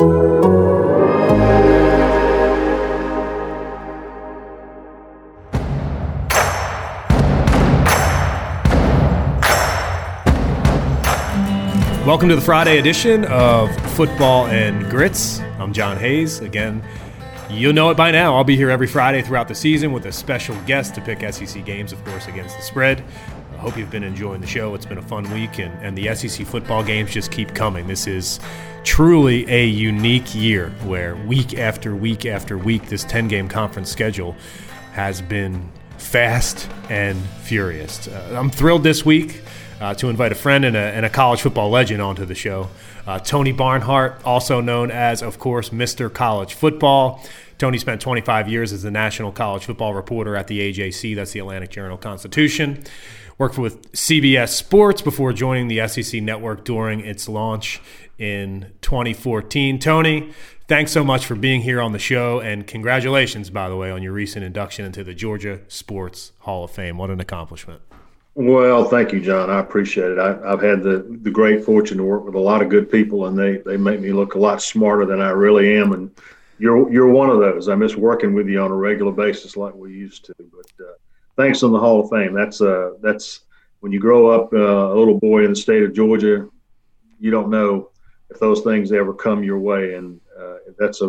Welcome to the Friday edition of Football and Grits. I'm John Hayes. Again, you'll know it by now. I'll be here every Friday throughout the season with a special guest to pick SEC games, of course, against the spread. I hope you've been enjoying the show. It's been a fun week, and the SEC football games just keep coming. This is truly a unique year where week after week after week, this 10-game conference schedule has been fast and furious. I'm thrilled this week to invite a friend and a college football legend onto the show. Tony Barnhart, also known as, of course, Mr. College Football. Tony spent 25 years as the national college football reporter at the AJC, that's the Atlantic Journal-Constitution. Worked with CBS Sports before joining the SEC Network during its launch in 2014. Tony, thanks so much for being here on the show, and congratulations, by the way, on your recent induction into the Georgia Sports Hall of Fame. What an accomplishment. Well, thank you, John. I appreciate it. I've had the great fortune to work with a lot of good people, and they make me look a lot smarter than I really am. And you're one of those. I miss working with you on a regular basis like we used to. But thanks on the Hall of Fame. That's when you grow up a little boy in the state of Georgia, you don't know if those things ever come your way. And that's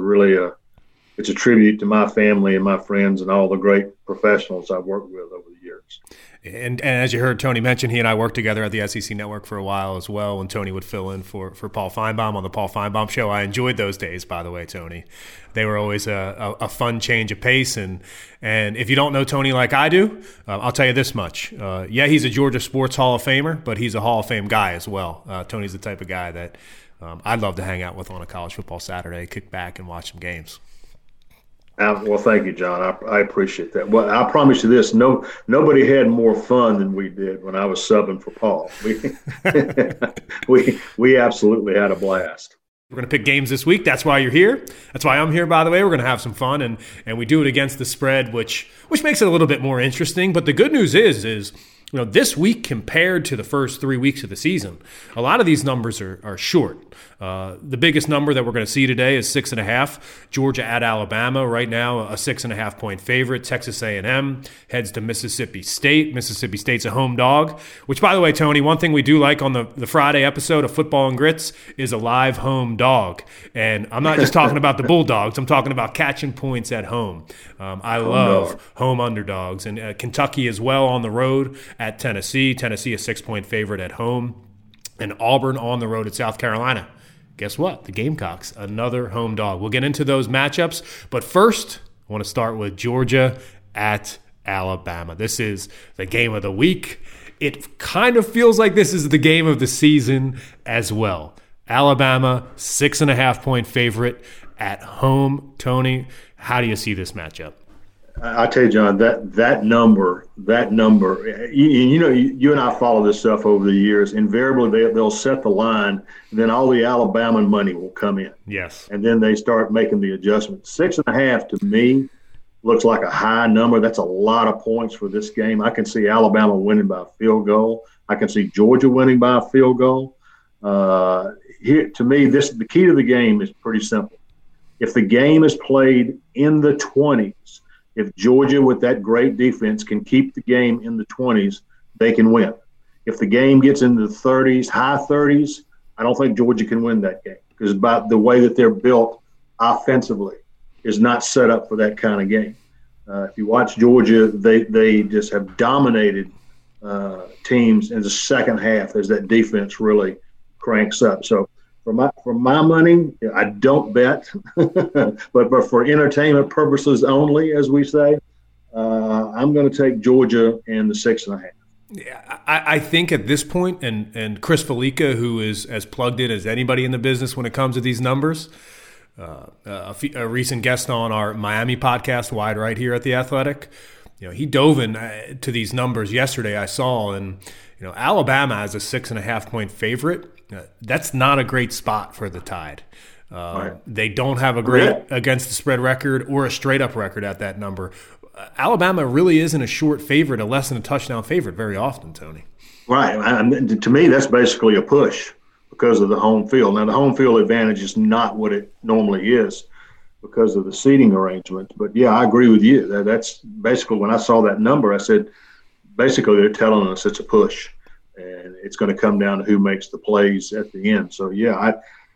it's a tribute to my family and my friends and all the great professionals I've worked with over the years. And as you heard Tony mention, he and I worked together at the SEC Network for a while as well, when Tony would fill in for Paul Feinbaum on the Paul Feinbaum Show. I enjoyed those days, by the way, Tony. They were always a fun change of pace. And if you don't know Tony like I do, I'll tell you this much. Yeah, he's a Georgia Sports Hall of Famer, but he's a Hall of Fame guy as well. Tony's the type of guy that I'd love to hang out with on a college football Saturday, kick back and watch some games. Well, thank you, John. I appreciate that. Well, I promise you this: nobody had more fun than we did when I was subbing for Paul. We absolutely had a blast. We're going to pick games this week. That's why you're here. That's why I'm here, by the way. We're going to have some fun, and we do it against the spread, which makes it a little bit more interesting. But the good news is this week compared to the first 3 weeks of the season, a lot of these numbers are short. The biggest number that we're going to see today is 6.5. Georgia at Alabama right now, a 6.5 point favorite. Texas A&M heads to Mississippi State. Mississippi State's a home dog, which, by the way, Tony, one thing we do like on the Friday episode of Football and Grits is a live home dog. And I'm not just talking about the Bulldogs. I'm talking about catching points at home. I love home underdogs. And Kentucky as well on the road at Tennessee. Tennessee a 6-point favorite at home. And Auburn on the road at South Carolina. Guess what? The Gamecocks, another home dog. We'll get into those matchups. But first, I want to start with Georgia at Alabama. This is the game of the week. It kind of feels like this is the game of the season as well. Alabama, 6.5 point favorite at home. Tony, how do you see this matchup? I tell you, John, that number, you and I follow this stuff over the years. Invariably, they'll set the line, and then all the Alabama money will come in. Yes. And then they start making the adjustments. 6.5 to me looks like a high number. That's a lot of points for this game. I can see Alabama winning by a field goal. I can see Georgia winning by a field goal. Here, to me, the key to the game is pretty simple. If the game is played in the 20s, if Georgia, with that great defense, can keep the game in the 20s, they can win. If the game gets into the 30s, high 30s, I don't think Georgia can win that game, because about the way that they're built offensively is not set up for that kind of game. If you watch Georgia, they just have dominated teams in the second half as that defense really cranks up. So for my money, I don't bet, but for entertainment purposes only, as we say, I'm going to take Georgia and the 6.5. Yeah, I think at this point, and Chris Felica, who is as plugged in as anybody in the business when it comes to these numbers, a recent guest on our Miami podcast, Wide Right here at The Athletic, he dove in to these numbers yesterday, I saw, and Alabama as a 6.5 point favorite. That's not a great spot for the Tide. Right. They don't have a great against the spread record or a straight up record at that number. Alabama really isn't a short favorite, a less than a touchdown favorite very often, Tony. Right. To me, that's basically a push, because of the home field. Now, the home field advantage is not what it normally is because of the seating arrangements. But, yeah, I agree with you. That's basically when I saw that number, I said, basically they're telling us it's a push, and it's going to come down to who makes the plays at the end. So, yeah,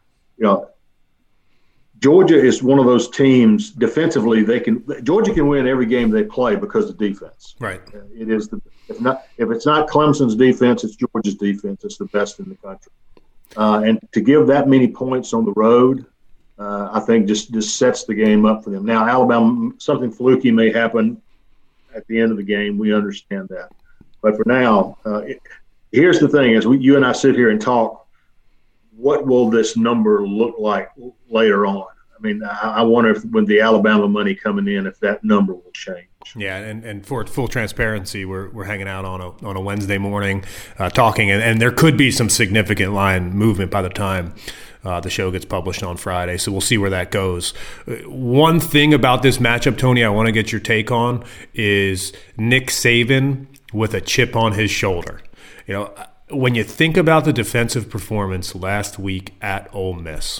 Georgia is one of those teams defensively. Georgia can win every game they play because of defense. Right. It is if it's not Clemson's defense, it's Georgia's defense. It's the best in the country. And to give that many points on the road, I think just sets the game up for them. Now, Alabama, something fluky may happen at the end of the game. We understand that. But for now, here's the thing: as you and I sit here and talk, what will this number look like later on? I mean, I wonder if with the Alabama money coming in, if that number will change. Yeah, and for full transparency, we're hanging out on a Wednesday morning, talking, and there could be some significant line movement by the time the show gets published on Friday. So we'll see where that goes. One thing about this matchup, Tony, I want to get your take on is Nick Saban with a chip on his shoulder. You know, when you think about the defensive performance last week at Ole Miss,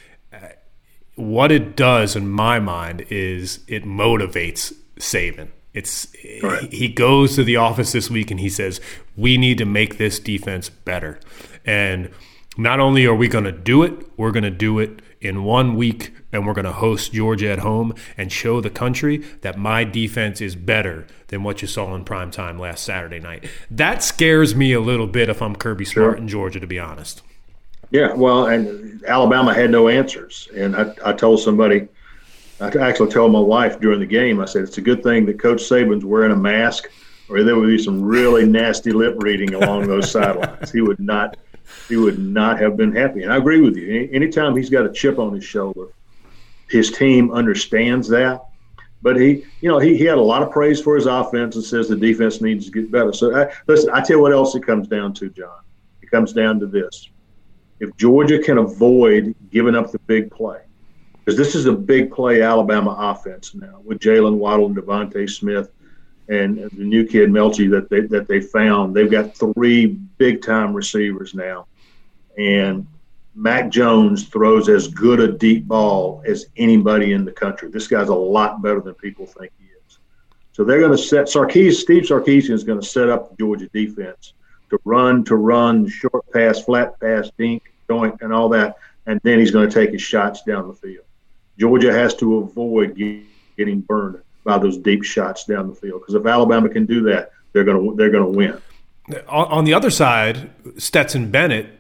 what it does in my mind is it motivates Saban. He goes to the office this week and he says, we need to make this defense better. And not only are we going to do it, we're going to do it in 1 week, and we're going to host Georgia at home and show the country that my defense is better than what you saw in prime time last Saturday night. That scares me a little bit if I'm Kirby Smart in Georgia, to be honest. Yeah, well, and Alabama had no answers. And I told somebody, I actually told my wife during the game, I said, it's a good thing that Coach Saban's wearing a mask, or there would be some really nasty lip reading along those sidelines. He would not have been happy. And I agree with you. Anytime he's got a chip on his shoulder, his team understands that. But he had a lot of praise for his offense and says the defense needs to get better. So, listen, I tell you what else it comes down to, John. It comes down to this. If Georgia can avoid giving up the big play, because this is a big play Alabama offense now with Jalen Waddle and Devontae Smith and the new kid Melchi that they found. They've got 3 big-time receivers now. And Mac Jones throws as good a deep ball as anybody in the country. This guy's a lot better than people think he is. So they're going to set Steve Sarkisian is going to set up the Georgia defense to run, short pass, flat pass, dink, doink, and all that. And then he's going to take his shots down the field. Georgia has to avoid getting burned by those deep shots down the field, because if Alabama can do that, they're going to win. On the other side, Stetson Bennett,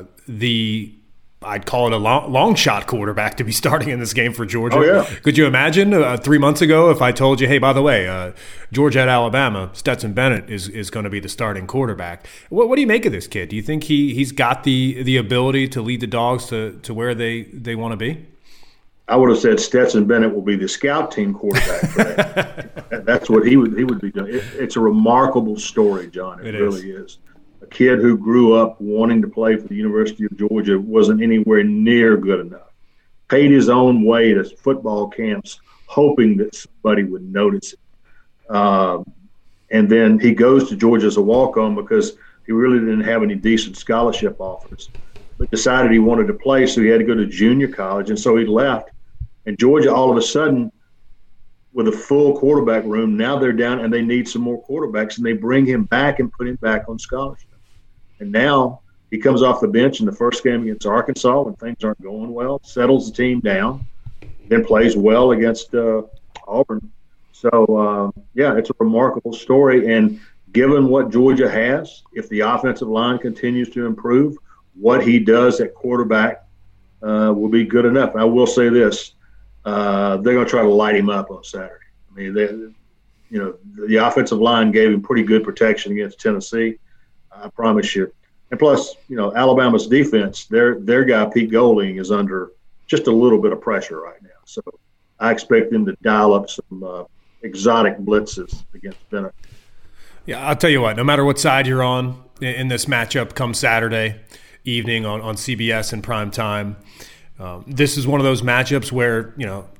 I'd call it a long shot quarterback to be starting in this game for Georgia. Oh, yeah. Could you imagine 3 months ago if I told you, hey, by the way, Georgia at Alabama, Stetson Bennett is going to be the starting quarterback? What do you make of this kid? Do you think he's got the ability to lead the Dogs to where they want to be? I would have said Stetson Bennett will be the scout team quarterback for that. That's what he would be doing. It's a remarkable story, John. It really is. A kid who grew up wanting to play for the University of Georgia wasn't anywhere near good enough. Paid his own way to football camps, hoping that somebody would notice it. And then he goes to Georgia as a walk-on because he really didn't have any decent scholarship offers, but decided he wanted to play, so he had to go to junior college, and so he left. And Georgia, all of a sudden, with a full quarterback room, now they're down and they need some more quarterbacks, and they bring him back and put him back on scholarship. And now he comes off the bench in the first game against Arkansas when things aren't going well, settles the team down, then plays well against Auburn. So, it's a remarkable story. And given what Georgia has, if the offensive line continues to improve, what he does at quarterback will be good enough. I will say this. They're going to try to light him up on Saturday. I mean, the offensive line gave him pretty good protection against Tennessee, I promise you. And plus, Alabama's defense, their guy Pete Golding is under just a little bit of pressure right now. So I expect them to dial up some exotic blitzes against Bennett. Yeah, I'll tell you what, no matter what side you're on in this matchup come Saturday evening on CBS in prime time, this is one of those matchups where,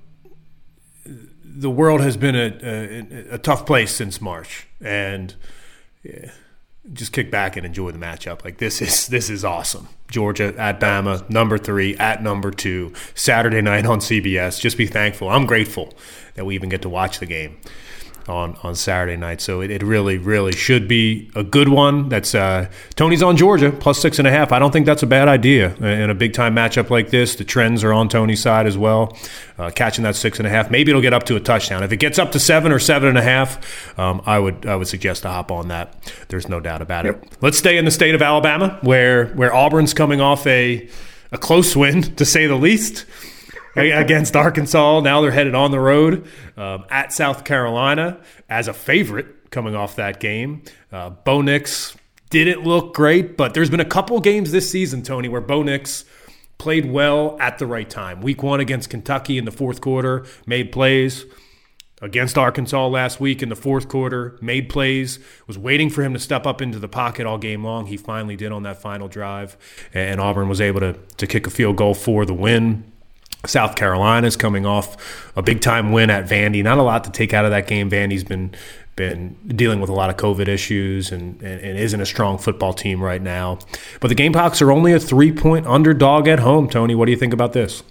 the world has been a tough place since March. And just kick back and enjoy the matchup. Like this is awesome. Georgia at Bama, number 3 at number 2, Saturday night on CBS. Just be thankful. I'm grateful that we even get to watch the game on Saturday night. So it really, really should be a good one. That's Tony's on Georgia, plus 6.5. I don't think that's a bad idea in a big-time matchup like this. The trends are on Tony's side as well, catching that 6.5. Maybe it'll get up to a touchdown. If it gets up to 7 or 7.5, I would suggest to hop on that. There's no doubt about it. Let's stay in the state of Alabama, where Auburn's coming off a close win, to say the least, against Arkansas. Now they're headed on the road at South Carolina as a favorite coming off that game. Bo Nix didn't look great, but there's been a couple games this season, Tony, where Bo Nix played well at the right time. Week 1 against Kentucky in the fourth quarter, made plays. Against Arkansas last week in the fourth quarter, made plays, was waiting for him to step up into the pocket all game long. He finally did on that final drive, and Auburn was able to kick a field goal for the win. South Carolina is coming off a big-time win at Vandy. Not a lot to take out of that game. Vandy's been dealing with a lot of COVID issues and isn't a strong football team right now. But the Gamecocks are only a 3-point underdog at home. Tony, what do you think about this?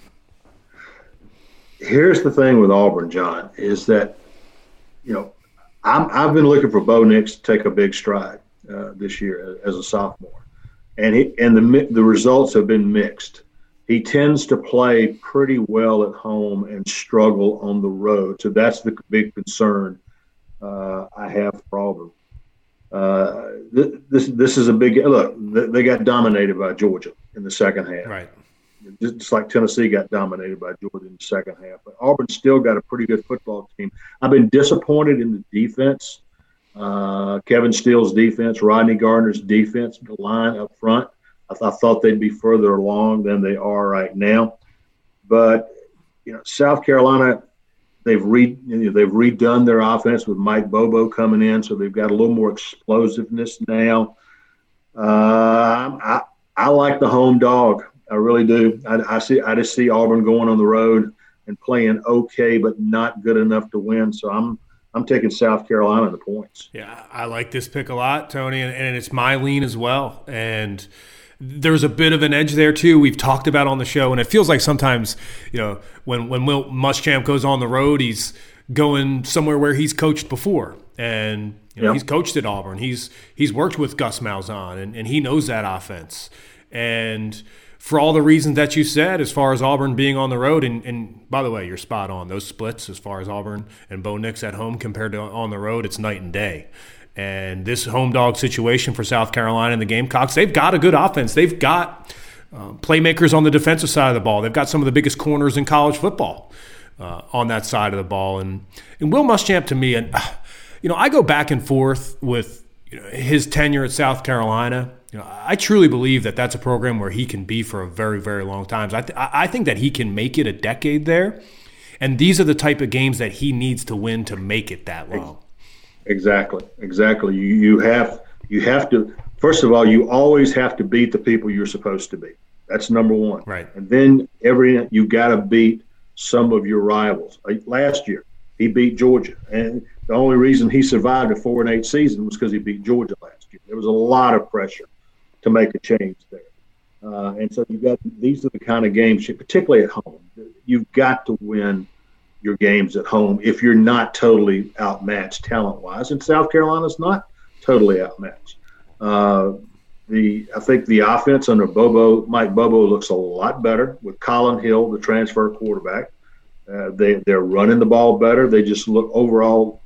Here's the thing with Auburn, John, is that, I've been looking for Bo Nix to take a big stride this year as a sophomore. And the results have been mixed. He tends to play pretty well at home and struggle on the road. So that's the big concern I have for Auburn. This is a big – look, they got dominated by Georgia in the second half. Right. Just like Tennessee got dominated by Georgia in the second half. But Auburn's still got a pretty good football team. I've been disappointed in the defense. Kevin Steele's defense, Rodney Gardner's defense, the line up front. I thought they'd be further along than they are right now. But, South Carolina, they've redone their offense with Mike Bobo coming in, so they've got a little more explosiveness now. I like the home dog. I really do. I just see Auburn going on the road and playing okay, but not good enough to win. So I'm taking South Carolina in the points. Yeah, I like this pick a lot, Tony, and it's my lean as well. And there's a bit of an edge there too. We've talked about on the show, and it feels like sometimes, when Will Muschamp goes on the road, he's going somewhere where he's coached before, and he's coached at Auburn. He's worked with Gus Malzahn, and he knows that offense. And for all the reasons that you said, as far as Auburn being on the road, and by the way, you're spot on. Those splits, as far as Auburn and Bo Nix at home compared to on the road, it's night and day. And this home dog situation for South Carolina and the Gamecocks, they've got a good offense. They've got playmakers on the defensive side of the ball. They've got some of the biggest corners in college football on that side of the ball. And Will Muschamp, to me, and I go back and forth with his tenure at South Carolina. I truly believe that that's a program where he can be for a very, very long time. I think that he can make it a decade there. And these are the type of games that he needs to win to make it that long. Exactly. You have to, first of all, you always have to beat the people you're supposed to beat. That's number one. Right. And then you got to beat some of your rivals. Like last year, he beat Georgia, and the only reason he survived a 4-8 season was because he beat Georgia last year. There was a lot of pressure to make a change there, and so these are the kind of games, particularly at home, you've got to win your games at home if you're not totally outmatched talent-wise, and South Carolina's not totally outmatched. I think the offense under Mike Bobo looks a lot better with Colin Hill, the transfer quarterback. They're running the ball better. They just look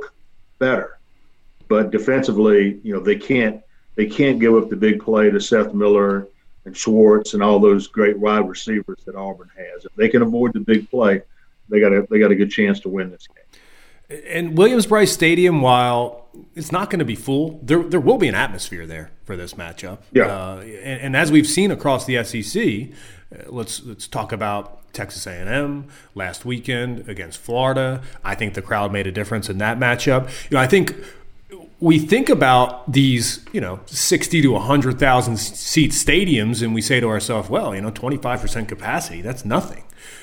better. But defensively, they can't give up the big play to Seth Miller and Schwartz and all those great wide receivers that Auburn has. If they can avoid the big play, they got a good chance to win this game. And Williams-Brice Stadium, while it's not going to be full, there will be an atmosphere there for this matchup. Yeah. And as we've seen across the SEC, let's talk about Texas A&M last weekend against Florida. I think the crowd made a difference in that matchup. I think we think about these, 60 to 100,000 seat stadiums, and we say to ourselves, well, 25% capacity, that's nothing.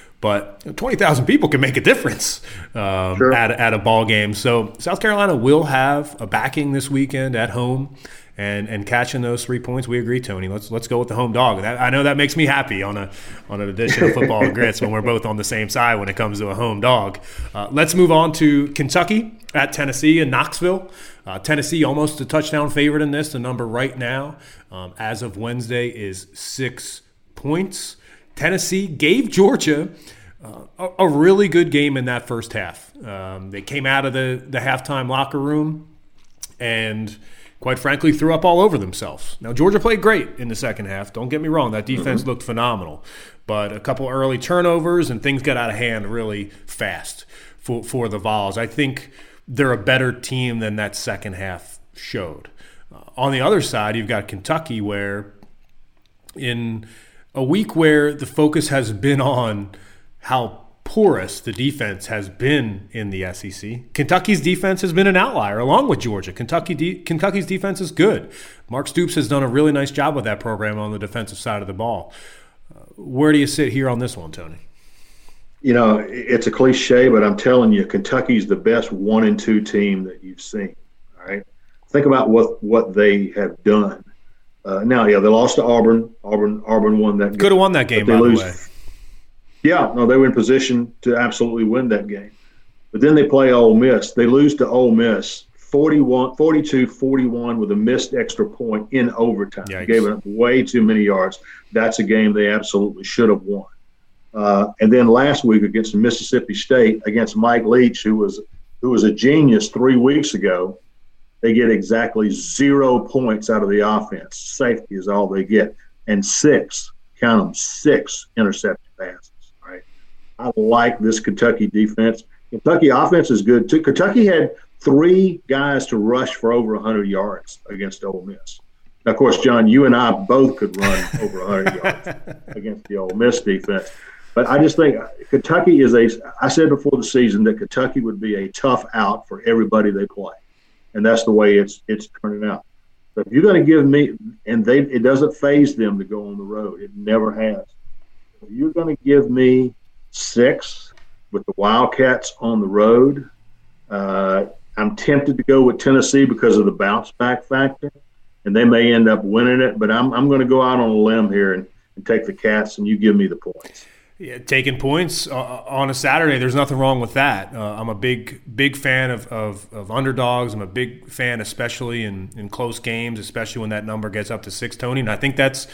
But 20,000 people can make a difference Sure. at a ball game. So South Carolina will have a backing this weekend at home. and catching those 3 points. We agree, Tony. Let's go with the home dog. I know that makes me happy on an edition of Football and Grits when we're both on the same side when it comes to a home dog. Let's move on to Kentucky at Tennessee in Knoxville. Tennessee almost a touchdown favorite in this. The number right now, as of Wednesday, is 6 points. Tennessee gave Georgia a really good game in that first half. They came out of the halftime locker room and, quite frankly, threw up all over themselves. Now, Georgia played great in the second half. Don't get me wrong. That defense looked phenomenal. But a couple early turnovers and things got out of hand really fast for the Vols. I think they're a better team than that second half showed. On the other side, you've got Kentucky, where in a week where the focus has been on how porous the defense has been in the SEC, Kentucky's defense has been an outlier along with Georgia. Kentucky's defense is good. Mark Stoops has done a really nice job with that program on the defensive side of the ball. Where do you sit here on this one, Tony? You know, it's a cliche, but I'm telling you, Kentucky's the best 1 and 2 team that you've seen. All right, think about what they have done. Now, they lost to Auburn. Auburn won that game. Could have won that game, by the way. Yeah, no, they were in position to absolutely win that game. But then they play Ole Miss. They lose to Ole Miss 42-41 with a missed extra point in overtime. Yikes. Gave up way too many yards. That's a game they absolutely should have won. And then last week against Mississippi State, against Mike Leach, who was a genius 3 weeks ago, they get exactly 0 points out of the offense. Safety is all they get. And 6 intercepted passes. All right. I like this Kentucky defense. Kentucky offense is good, too. Kentucky had 3 guys to rush for over 100 yards against Ole Miss. Now, of course, John, you and I both could run over 100 yards against the Ole Miss defense. But I just think Kentucky I said before the season that Kentucky would be a tough out for everybody they play. And that's the way it's turning out. So if you're going to give me, and it doesn't faze them to go on the road. It never has. If you're going to give me 6 with the Wildcats on the road, I'm tempted to go with Tennessee because of the bounce back factor, and they may end up winning it. But I'm going to go out on a limb here and take the Cats, and you give me the points. Yeah, taking points on a Saturday, there's nothing wrong with that. I'm a big fan of underdogs. I'm a big fan, especially in close games, especially when that number gets up to 6, Tony. And I think that's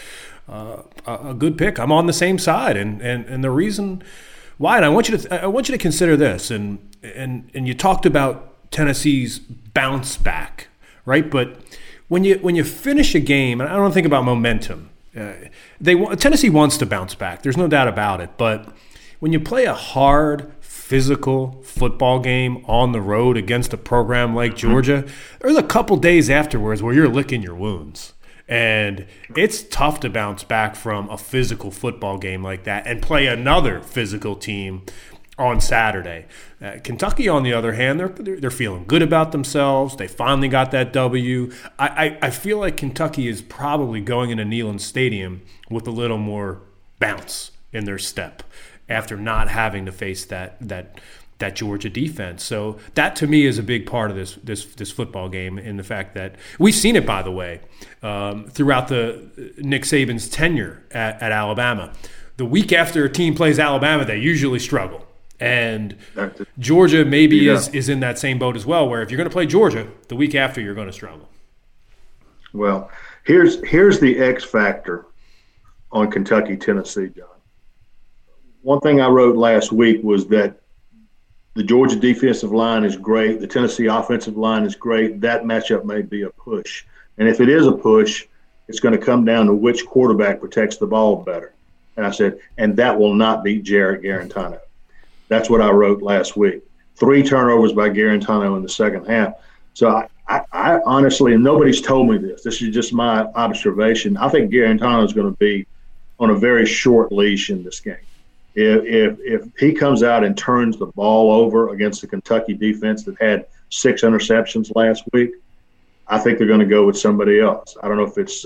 a good pick. I'm on the same side, and the reason why, and I want you to consider this. And you talked about Tennessee's bounce back, right? But when you finish a game, and I don't think about momentum. Tennessee wants to bounce back. There's no doubt about it. But when you play a hard, physical football game on the road against a program like Georgia, there's a couple days afterwards where you're licking your wounds. And it's tough to bounce back from a physical football game like that and play another physical team on Saturday. Kentucky, on the other hand, they're feeling good about themselves. They finally got that W. I feel like Kentucky is probably going into Neyland Stadium with a little more bounce in their step after not having to face that Georgia defense. So that, to me, is a big part of this football game, in the fact that we've seen it, by the way, throughout Nick Saban's tenure at Alabama. The week after a team plays Alabama, they usually struggle. And Georgia maybe is in that same boat as well, where if you're going to play Georgia, the week after you're going to struggle. Well, here's the X factor on Kentucky, Tennessee, John. One thing I wrote last week was that the Georgia defensive line is great. The Tennessee offensive line is great. That matchup may be a push. And if it is a push, it's going to come down to which quarterback protects the ball better. And I said, and that will not be Jarrett Guarantano. That's what I wrote last week. 3 turnovers by Guarantano in the second half. So I honestly, and nobody's told me this is just my observation, I think Guarantano is going to be on a very short leash in this game. If he comes out and turns the ball over against the Kentucky defense that had 6 interceptions last week, I think they're going to go with somebody else. I don't know if it's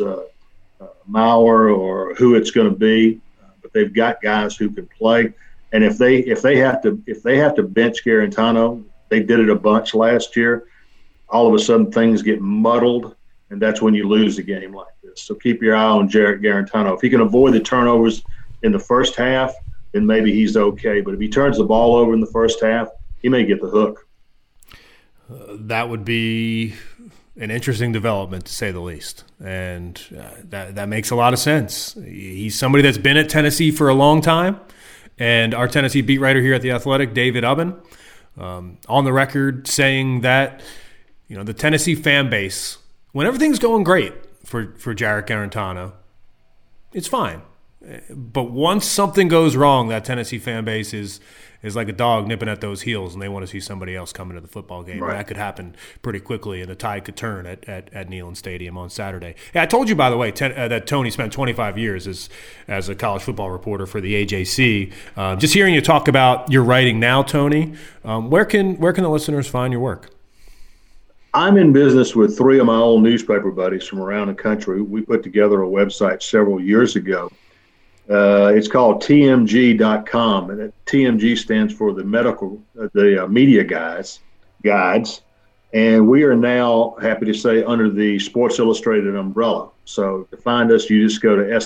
Maurer or who it's going to be, but they've got guys who can play. And if they have to bench Guarantano, they did it a bunch last year. All of a sudden, things get muddled, and that's when you lose a game like this. So keep your eye on Jarrett Garantano. If he can avoid the turnovers in the first half, then maybe he's okay. But if he turns the ball over in the first half, he may get the hook. That would be an interesting development, to say the least. And that makes a lot of sense. He's somebody that's been at Tennessee for a long time. And our Tennessee beat writer here at The Athletic, David Ubben, on the record saying that, the Tennessee fan base, when everything's going great for Jarrett Garantano, it's fine. But once something goes wrong, that Tennessee fan base is like a dog nipping at those heels, and they want to see somebody else come into the football game. Right. And that could happen pretty quickly, and the tide could turn at Neyland Stadium on Saturday. Yeah, I told you, by the way, that Tony spent 25 years as a college football reporter for the AJC. Just hearing you talk about your writing now, Tony, where can the listeners find your work? I'm in business with three of my old newspaper buddies from around the country. We put together a website several years ago. It's called TMG.com, and TMG stands for the media guides. And we are now, happy to say, under the Sports Illustrated umbrella. So to find us, you just go to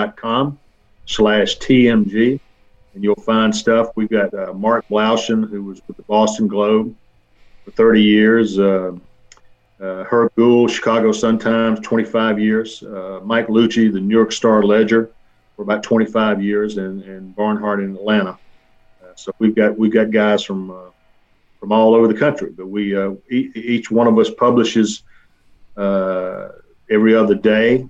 si.com/TMG, and you'll find stuff. We've got Mark Blaushin, who was with the Boston Globe for 30 years, Herb Gould, Chicago Sun-Times, 25 years, Mike Lucci, the New York Star-Ledger, for about 25 years, and Barnhart in Atlanta. So we've got guys from all over the country. But we each one of us publishes every other day,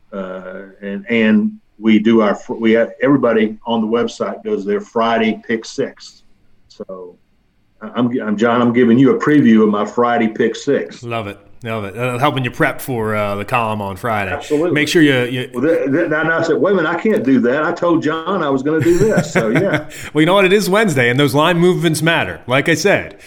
and we do everybody on the website does their Friday Pick Six. So I'm John. I'm giving you a preview of my Friday Pick Six. Love it. Helping you prep for the column on Friday. Absolutely. Make sure you now I said, wait a minute, I can't do that. I told John I was going to do this. So, yeah. Well, you know what? It is Wednesday, and those line movements matter. Like I said,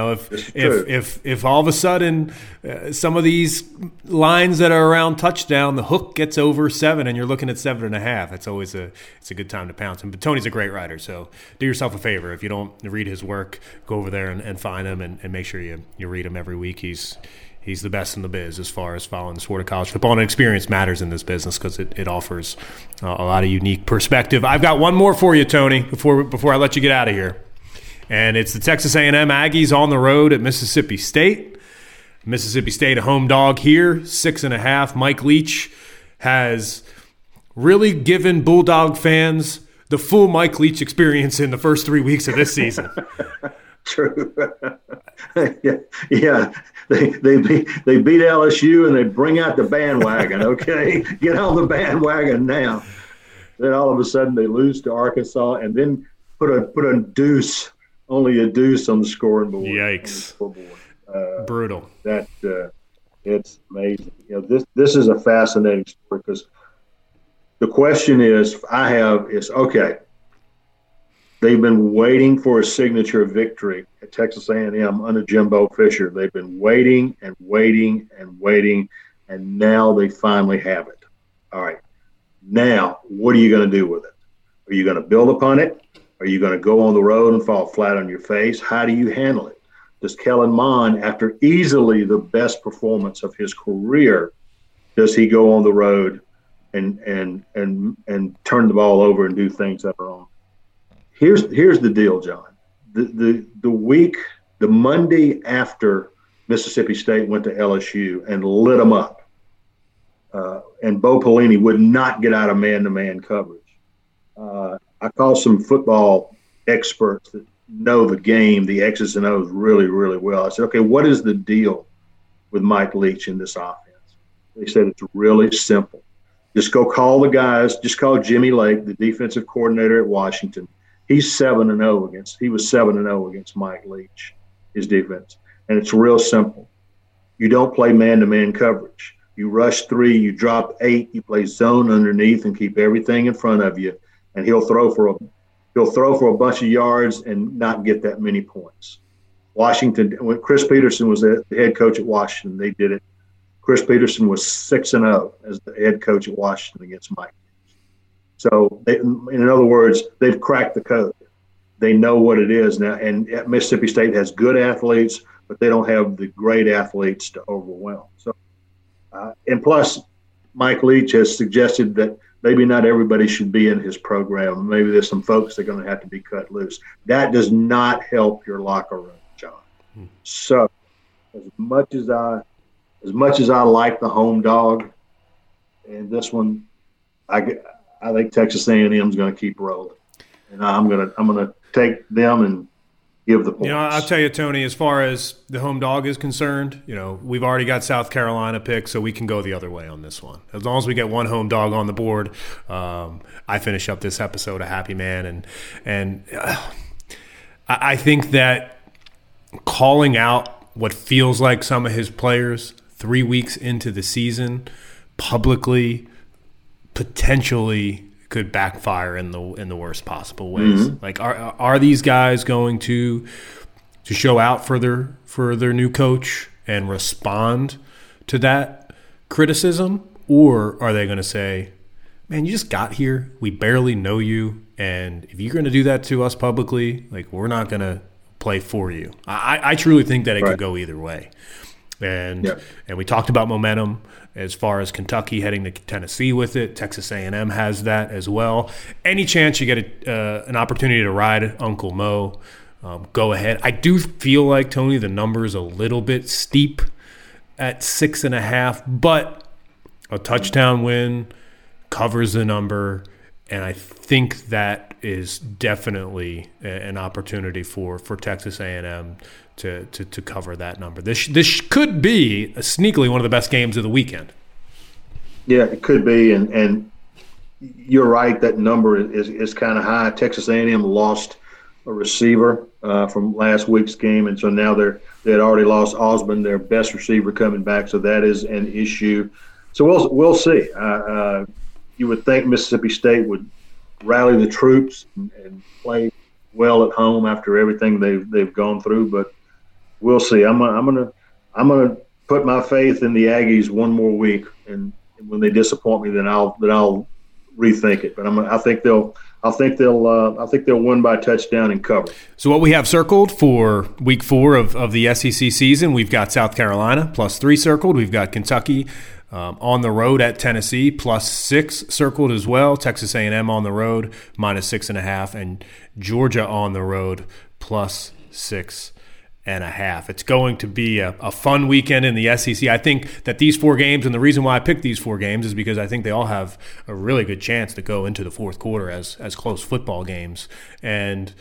if all of a sudden some of these lines that are around touchdown, the hook gets over 7, and you're looking at 7.5, it's always it's a good time to pounce him. But Tony's a great writer, so do yourself a favor. If you don't read his work, go over there and find him and make sure you read him every week. He's the best in the biz as far as following the sport of college football, and experience matters in this business because it offers a lot of unique perspective. I've got one more for you, Tony, before I let you get out of here, and it's the Texas A&M Aggies on the road at Mississippi State. Mississippi State, a home dog here, 6.5. Mike Leach has really given Bulldog fans the full Mike Leach experience in the first 3 weeks of this season. True. Yeah. They beat LSU and they bring out the bandwagon. Okay, get on the bandwagon now. Then all of a sudden they lose to Arkansas and then put a deuce, only a deuce on the scoring board. Yikes! Brutal. That it's amazing. This is a fascinating story because the question is okay. They've been waiting for a signature victory at Texas A&M under Jimbo Fisher. They've been waiting and waiting and waiting, and now they finally have it. All right. Now, what are you going to do with it? Are you going to build upon it? Are you going to go on the road and fall flat on your face? How do you handle it? Does Kellen Mond, after easily the best performance of his career, does he go on the road and turn the ball over and do things that are wrong? Here's the deal, John. The Monday after Mississippi State went to LSU and lit them up, and Bo Pelini would not get out of man-to-man coverage. I called some football experts that know the game, the X's and O's really, really well. I said, okay, what is the deal with Mike Leach in this offense? They said it's really simple. Just go call the guys. Just call Jimmy Lake, the defensive coordinator at Washington. He's 7-0 against Mike Leach, his defense. And it's real simple. You don't play man-to-man coverage. You rush 3, you drop 8, you play zone underneath and keep everything in front of you. And he'll throw for a bunch of yards and not get that many points. Washington, when Chris Peterson was the head coach at Washington, they did it. Chris Peterson was 6-0 as the head coach at Washington against Mike. So, in other words, they've cracked the code. They know what it is now. And Mississippi State has good athletes, but they don't have the great athletes to overwhelm. So And plus, Mike Leach has suggested that maybe not everybody should be in his program. Maybe there's some folks that are going to have to be cut loose. That does not help your locker room, John. So, as much as I like the home dog, and this one, I think Texas A&M is going to keep rolling, and I'm gonna take them and give the points. I'll tell you, Tony, as far as the home dog is concerned, we've already got South Carolina picked, so we can go the other way on this one. As long as we get one home dog on the board, I finish up this episode a happy man. And I think that calling out what feels like some of his players 3 weeks into the season publicly potentially could backfire in the worst possible ways. Mm-hmm. Like, are these guys going to show out for their new coach and respond to that criticism, or are they going to say, "Man, you just got here. We barely know you, and if you're going to do that to us publicly, like, we're not going to play for you." I truly think that it could go either way. And we talked about momentum as far as Kentucky heading to Tennessee with it. Texas A&M has that as well. Any chance you get an opportunity to ride Uncle Mo, go ahead. I do feel like, Tony, the number is a little bit steep at 6.5, but a touchdown win covers the number, and I think that is definitely an opportunity for Texas A&M to cover that number. This could be sneakily one of the best games of the weekend. Yeah, it could be, and you're right. That number is kind of high. Texas A&M lost a receiver from last week's game, and so now they had already lost Osmond, their best receiver, coming back. So that is an issue. So we'll see. You would think Mississippi State would rally the troops and play well at home after everything they've gone through, but we'll see. I'm gonna put my faith in the Aggies one more week, and when they disappoint me, then I'll rethink it. But I think they'll win by touchdown and cover. So what we have circled for week 4 of the SEC season, we've got South Carolina +3 circled. We've got Kentucky on the road at Tennessee +6 circled as well. Texas A&M on the road -6.5, and Georgia on the road +6.5. It's going to be a fun weekend in the SEC. I think that these 4 games, and the reason why I picked these 4 games is because I think they all have a really good chance to go into the fourth quarter as close football games. And,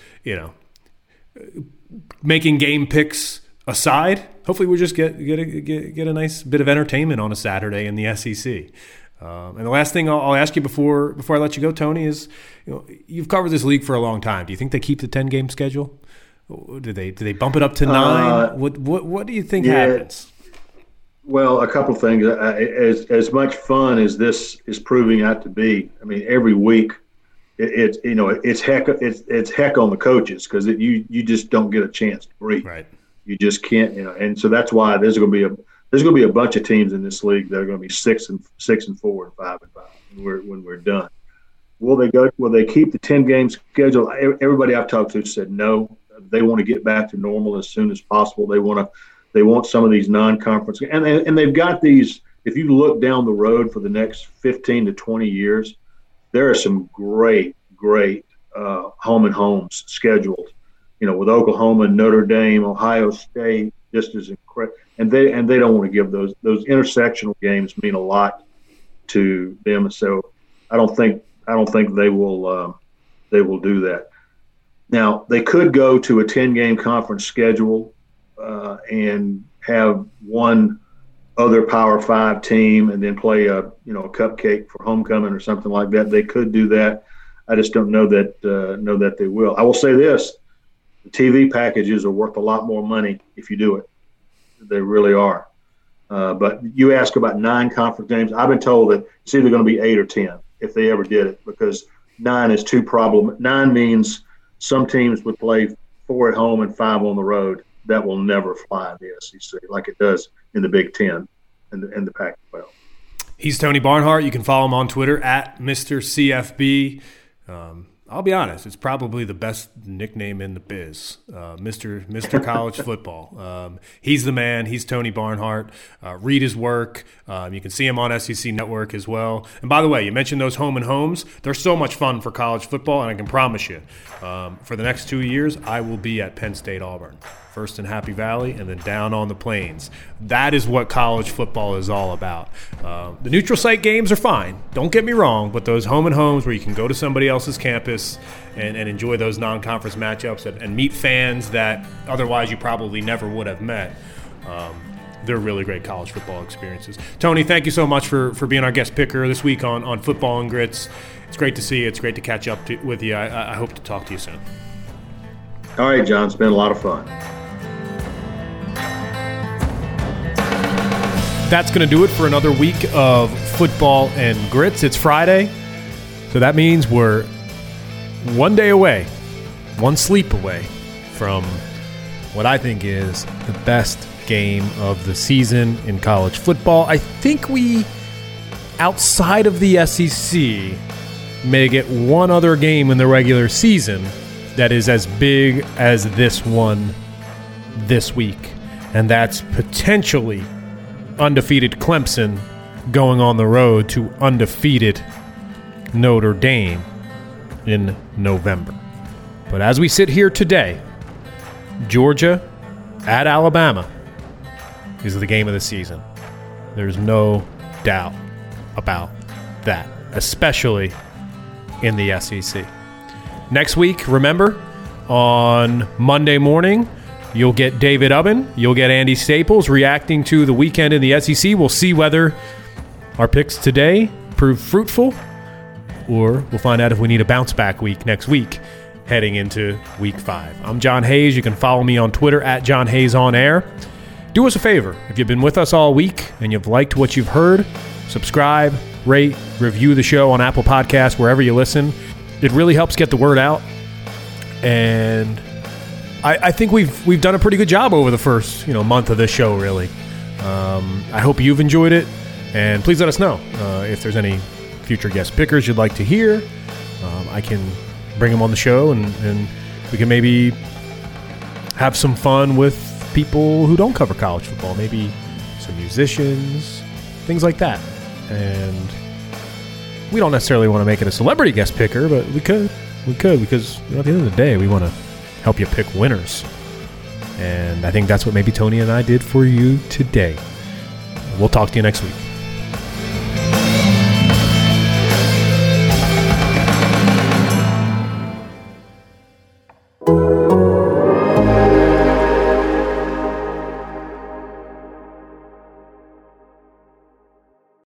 making game picks aside, hopefully we just get a nice bit of entertainment on a Saturday in the SEC. And the last thing I'll ask you before I let you go, Tony, is you've covered this league for a long time. Do you think they keep the 10-game schedule? Do they bump it up to 9? What do you think happens? Well, a couple of things. As much fun as this is proving out to be, I mean, every week it's heck on the coaches, because you just don't get a chance to breathe. Right. You just can't, and so that's why there's going to be a bunch of teams in this league that are going to be 6-4 and 5-5 when we're done. Will they keep the 10-game schedule? Everybody I've talked to said no. They want to get back to normal as soon as possible. They want some of these non-conference, and they've got these. If you look down the road for the next 15 to 20 years, there are some great home and homes scheduled. With Oklahoma, Notre Dame, Ohio State, just as incredible. And they don't want to give those intersectional games mean a lot to them. So I don't think they will do that. Now, they could go to a 10-game conference schedule and have one other Power 5 team and then play a cupcake for homecoming or something like that. They could do that. I just don't know that they will. I will say this: the TV packages are worth a lot more money if you do it. They really are. But you ask about 9 conference games. I've been told that it's either going to be 8 or 10 if they ever did it, because 9 is too problematic. 9 means some teams would play 4 at home and 5 on the road. That will never fly in the SEC like it does in the Big Ten and the Pac-12. He's Tony Barnhart. You can follow him on Twitter at Mr. CFB. I'll be honest, it's probably the best nickname in the biz, Mr. College Football. He's the man. He's Tony Barnhart. Read his work. You can see him on SEC Network as well. And by the way, you mentioned those home and homes. They're so much fun for college football, and I can promise you, for the next 2 years, I will be at Penn State Auburn. First in Happy Valley and then down on the plains. That is what college football is all about. The neutral site games are fine, don't get me wrong, but those home and homes where you can go to somebody else's campus and enjoy those non-conference matchups and meet fans that otherwise you probably never would have met, they're really great college football experiences. Tony, thank you so much for being our guest picker this week on Football and Grits. It's great to see you. It's great to catch up with you. I hope to talk to you soon. All right, John. It's been a lot of fun. That's going to do it for another week of Football and Grits. It's Friday, so that means we're one day away, one sleep away from what I think is the best game of the season in college football. I think we, outside of the SEC, may get one other game in the regular season that is as big as this one this week, and that's potentially undefeated Clemson going on the road to undefeated Notre Dame in November. But as we sit here today, Georgia at Alabama is the game of the season. There's no doubt about that, especially in the SEC. Next week, remember, on Monday morning, you'll get David Ubben. You'll get Andy Staples reacting to the weekend in the SEC. We'll see whether our picks today prove fruitful, or we'll find out if we need a bounce-back week next week heading into Week 5. I'm John Hayes. You can follow me on Twitter at John Hayes On Air. Do us a favor. If you've been with us all week and you've liked what you've heard, subscribe, rate, review the show on Apple Podcasts, wherever you listen. It really helps get the word out. And I think we've done a pretty good job over the first month of this show, really. I hope you've enjoyed it, and please let us know if there's any future guest pickers you'd like to hear. I can bring them on the show, and we can maybe have some fun with people who don't cover college football, maybe some musicians, things like that. And we don't necessarily want to make it a celebrity guest picker, but we could because at the end of the day, we want to help you pick winners. And I think that's what maybe Tony and I did for you today. We'll talk to you next week.